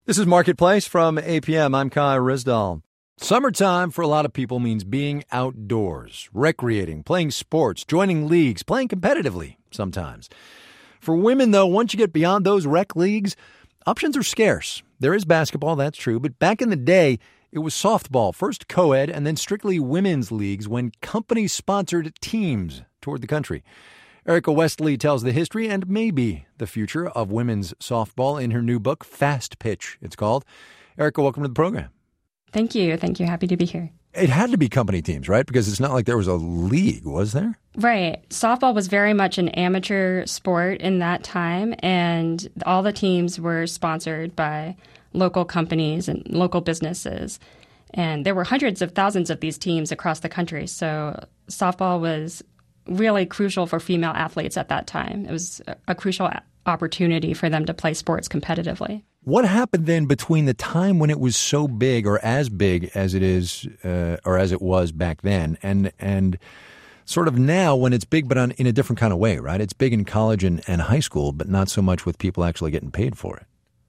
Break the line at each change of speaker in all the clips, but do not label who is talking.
This is Marketplace from APM. I'm Kai Rizdal. Summertime for a lot of people means being outdoors, recreating, playing sports, joining leagues, playing competitively sometimes. For women, though, once you get beyond those rec leagues, options are scarce. There is basketball, that's true, but back in the day, it was softball, first co-ed and then strictly women's leagues when companies sponsored teams toured the country. Erica Westley tells the history and maybe the future of women's softball in her new book, Fast Pitch, it's called. Erica, welcome to the program.
Thank you. Happy to be here.
It had to be company teams, right? Because it's not like there was a league, was there?
Right. Softball was very much an amateur sport in that time, and all the teams were sponsored by local companies and local businesses. And there were hundreds of thousands of these teams across the country. So softball was really crucial for female athletes at that time. It was a crucial opportunity for them to play sports competitively.
What happened then between the time when it was so big or as big as it is or as it was back then and sort of now when it's big but in a different kind of way, right? It's big in college and high school, but not so much with people actually getting paid for it.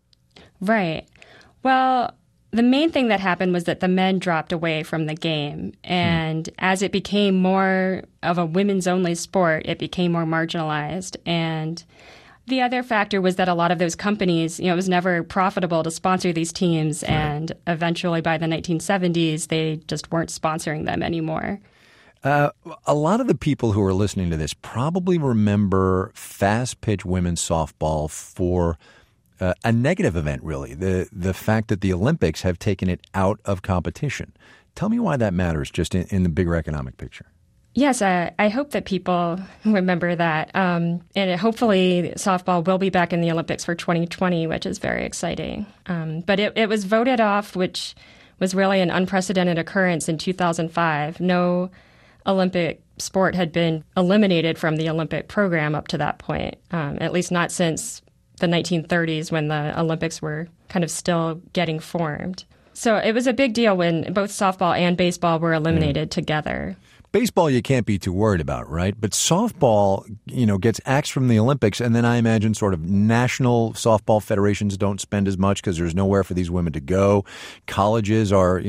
Right. Well, the main thing that happened was that the men dropped away from the game. And as it became more of a women's-only sport, it became more marginalized. And the other factor was that a lot of those companies, it was never profitable to sponsor these teams. Right. And eventually, by the 1970s, they just weren't sponsoring them anymore.
A lot of the people who are listening to this probably remember Fast Pitch women's softball for a negative event, really, the fact that the Olympics have taken it out of competition. Tell me why that matters just in the bigger economic picture.
Yes, I hope that people remember that. And hopefully softball will be back in the Olympics for 2020, which is very exciting. But it was voted off, which was really an unprecedented occurrence in 2005. No Olympic sport had been eliminated from the Olympic program up to that point, at least not since the 1930s when the Olympics were kind of still getting formed. So it was a big deal when both softball and baseball were eliminated together.
Baseball you can't be too worried about, right? But softball, gets axed from the Olympics, and then I imagine sort of national softball federations don't spend as much because there's nowhere for these women to go. Colleges are,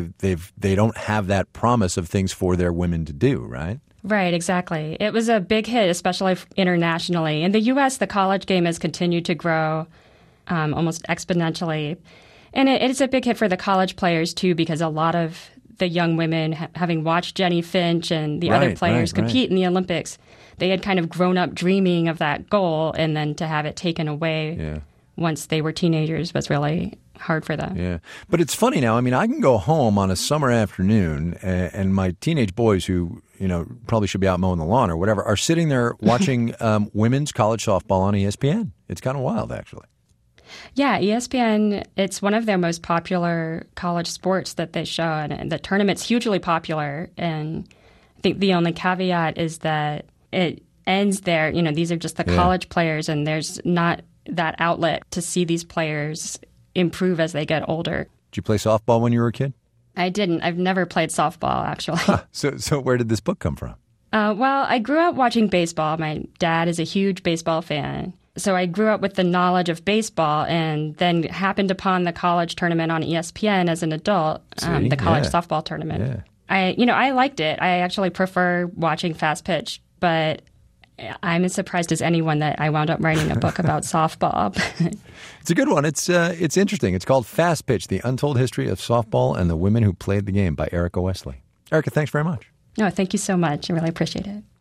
they don't have that promise of things for their women to do, right?
Right, exactly. It was a big hit, especially internationally. In the U.S., the college game has continued to grow almost exponentially. And it's a big hit for the college players, too, because a lot of the young women, having watched Jenny Finch and the other players compete in the Olympics, they had kind of grown up dreaming of that goal, and then to have it taken away once they were teenagers was really hard for them.
Yeah. But it's funny now. I mean, I can go home on a summer afternoon and my teenage boys who, probably should be out mowing the lawn or whatever, are sitting there watching women's college softball on ESPN. It's kind of wild, actually.
Yeah, ESPN, it's one of their most popular college sports that they show, and the tournament's hugely popular. And I think the only caveat is that it ends there. These are just the college players, and there's not that outlet to see these players improve as they get older.
Did you play softball when you were a kid?
I didn't. I've never played softball, actually.
So where did this book come from?
Well, I grew up watching baseball. My dad is a huge baseball fan. So I grew up with the knowledge of baseball and then happened upon the college tournament on ESPN as an adult, the college softball tournament. Yeah. I liked it. I actually prefer watching Fast Pitch, but I'm as surprised as anyone that I wound up writing a book about softball.
It's a good one. It's interesting. It's called Fast Pitch, The Untold History of Softball and the Women Who Played the Game by Erica Westley. Erica, thanks very much.
No, thank you so much. I really appreciate it.